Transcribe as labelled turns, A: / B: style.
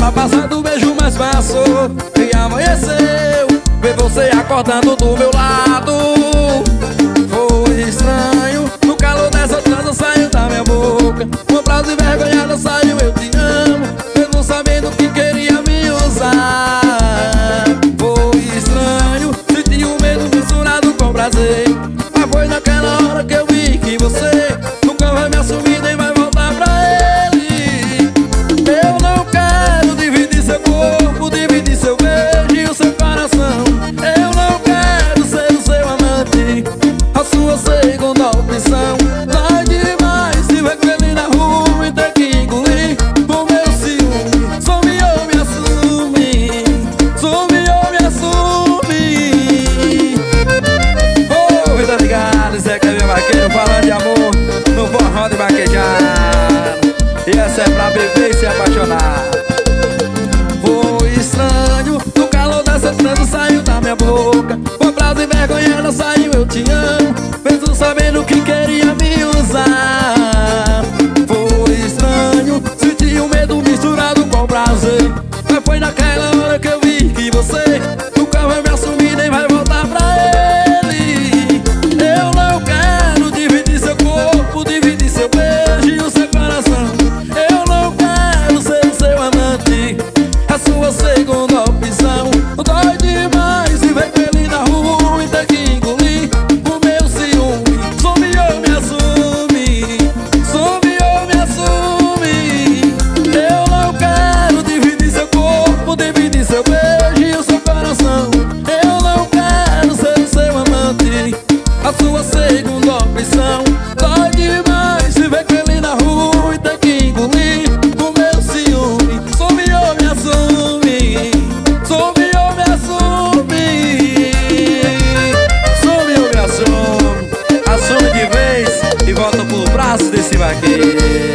A: Semana passada o beijo mais passou e amanheceu, ver você acordando do meu lado. Foi estranho, no calor dessa trança saiu da minha boca. Com prazo envergonhada saiu eu te amo, mesmo sabendo que queria me usar. Foi estranho, senti o medo misturado com prazer. Mas foi naquela hora que eu vi que você nunca vai me assumir nem vai voltar pra ele. Eu não quero dividir seu corpo, dividir seu beijo e o seu coração. Eu não quero ser o seu amante, a sua segunda opção. Dói demais se ver com ele na rua e ter que engolir o meu ciúme. Some ou me assume, some ou me assume. Oh, vida ligada, Zé Kevin Vaqueiro falando de amor no forró de vaquejar. E essa é pra beber e se apaixonar. Foi estranho, no calor dessa trança saiu da minha boca. Com prazo envergonhada saiu eu te amo, mesmo sabendo que queria me usar. Foi estranho, senti o medo misturado com prazer. Mas foi naquela hora que eu vi que você nunca vai me assumir nem vai voltar pra ele. Eu não quero dividir seu corpo, dividir seu beijo e o seu coração. Eu não quero ser o seu amante, a sua segunda opção. Dói demais se ver com ele na rua e ter que engolir o meu ciúme. Some ou me assume, some ou me assume. Eu não quero dividir seu corpo, dividir seu beijo e o seu coração. Eu não quero ser o seu amante, a sua segunda opção. Dói demais se ver com ele na rua e ter que engolir o meu ciúme. Some ou me assume, some ou me assume. Some ou me assume, assume de vez e volta pro braço desse vaqueiro.